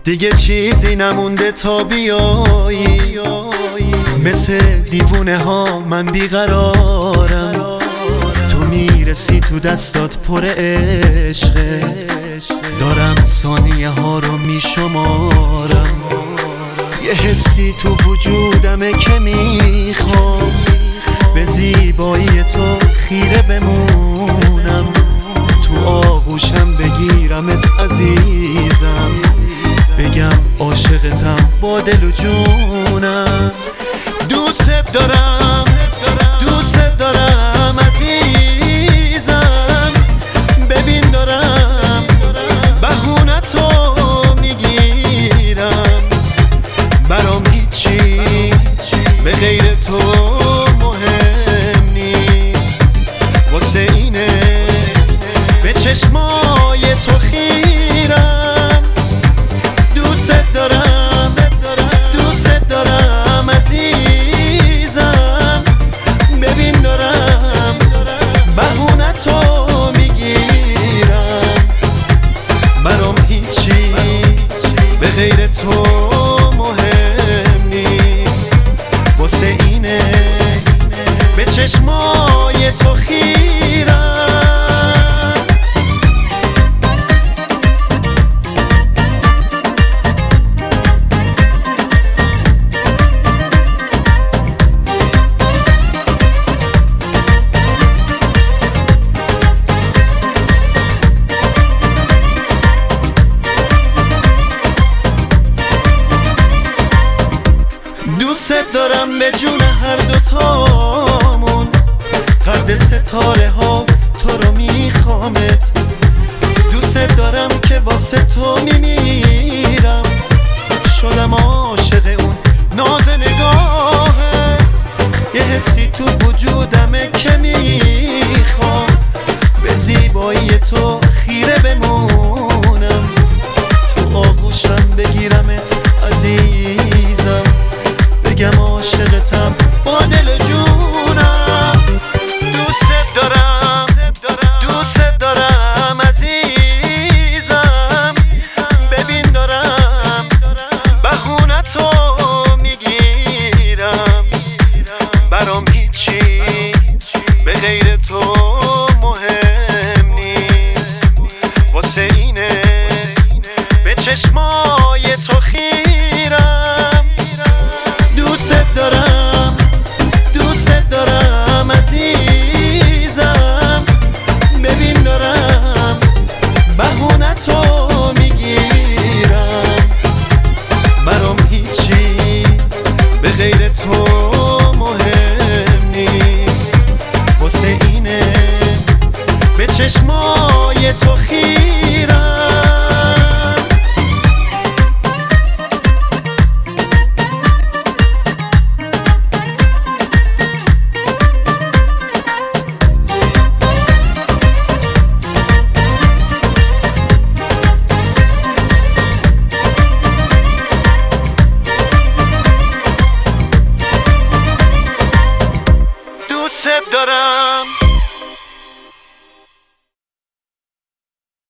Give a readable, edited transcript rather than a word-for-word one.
دیگه چیزی نمونده تا بیایی، مثل دیوونه ها من بیقرارم. تو میرسی تو دستات پر عشقه، دارم ثانیه ها رو میشمارم. یه حسی تو وجودمه که میخوام به زیبایی تو خیره بمونم. تو آغوشم بگیرمت عزیزم، بگم عاشقتم با دل و جونم. دوست دارم، دوست دارم عزیزم. ببین دارم بهونه تو میگیرم. برام هیچی به غیر تو مهم نیست، واسه اینه به چشمای تو خیرم. دوست دارم، دوست دارم عزیزم. ببین دارم بهونه تو میگیرم. برام هیچی به غیر تو مهم نیست، واسه اینه به چشمای تو خیرم. دوست دارم به جون هر دوتامون، قد ستاره ها تو رو میخوامت. دوست دارم که واسه تو میمیرم، شدم عاشق اون ناز نگاهت. یه حسی تو وجودمه که میخوام به زیبایی تو خیره بمونم. تو آغوشم بگیرمت عزیزم، بگم عاشقتم با دل و جونم. دوست دارم، دوست دارم عزیزم. ببین دارم بهونه تو میگیرم. برام هیچی به غیر تو مهم نیست، واسه اینه به چشمای تو خیرم. دوست دارم، دوست دارم عزیزم. ببین دارم بهونه تو میگیرم. برام هیچی به غیر تو مهم نیست، واسه اینه به چشمای تو خیرم. دوست دارم.